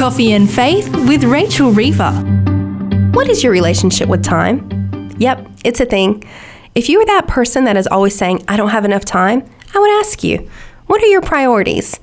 Coffee and Faith with Rachel Reaver. What is your relationship with time? Yep, it's a thing. If you were that person that is always saying, I don't have enough time, I would ask you, what are your priorities?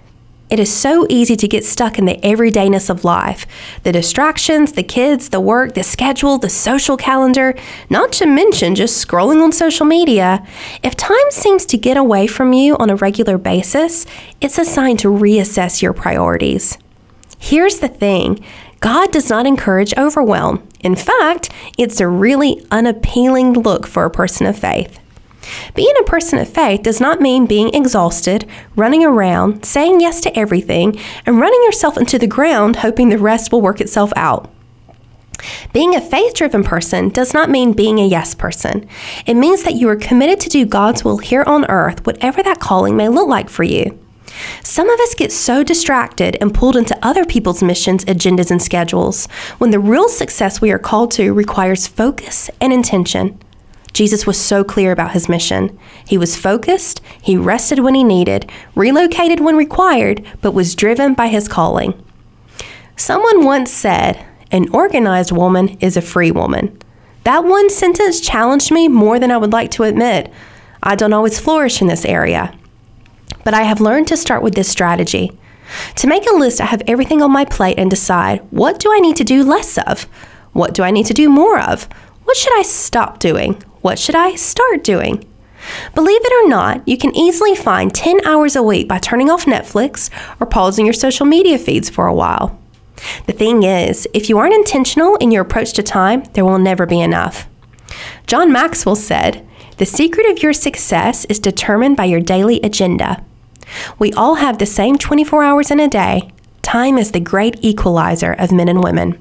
It is so easy to get stuck in the everydayness of life. The distractions, the kids, the work, the schedule, the social calendar, not to mention just scrolling on social media. If time seems to get away from you on a regular basis, it's a sign to reassess your priorities. Here's the thing. God does not encourage overwhelm. In fact, it's a really unappealing look for a person of faith. Being a person of faith does not mean being exhausted, running around, saying yes to everything, and running yourself into the ground hoping the rest will work itself out. Being a faith-driven person does not mean being a yes person. It means that you are committed to do God's will here on earth, whatever that calling may look like for you. Some of us get so distracted and pulled into other people's missions, agendas, and schedules, when the real success we are called to requires focus and intention. Jesus was so clear about his mission. He was focused, he rested when he needed, relocated when required, but was driven by his calling. Someone once said, an organized woman is a free woman. That one sentence challenged me more than I would like to admit. I don't always flourish in this area. But I have learned to start with this strategy. To make a list, I have everything on my plate and decide, what do I need to do less of? What do I need to do more of? What should I stop doing? What should I start doing? Believe it or not, you can easily find 10 hours a week by turning off Netflix or pausing your social media feeds for a while. The thing is, if you aren't intentional in your approach to time, there will never be enough. John Maxwell said, the secret of your success is determined by your daily agenda. We all have the same 24 hours in a day. Time is the great equalizer of men and women.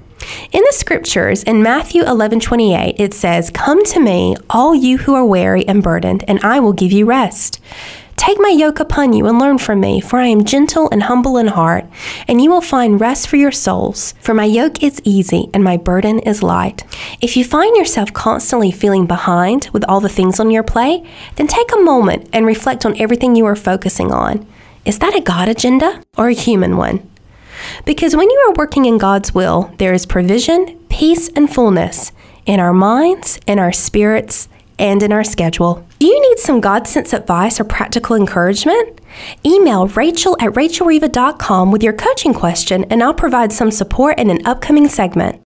In the scriptures, in Matthew 11:28, it says, come to me, all you who are weary and burdened, and I will give you rest. Take my yoke upon you and learn from me, for I am gentle and humble in heart, and you will find rest for your souls. For my yoke is easy and my burden is light. If you find yourself constantly feeling behind with all the things on your plate, then take a moment and reflect on everything you are focusing on. Is that a God agenda or a human one? Because when you are working in God's will, there is provision, peace, and fullness in our minds, in our spirits, and in our schedule. Do you need some God-sense advice or practical encouragement? Email Rachel@rachelreaver.com with your coaching question, and I'll provide some support in an upcoming segment.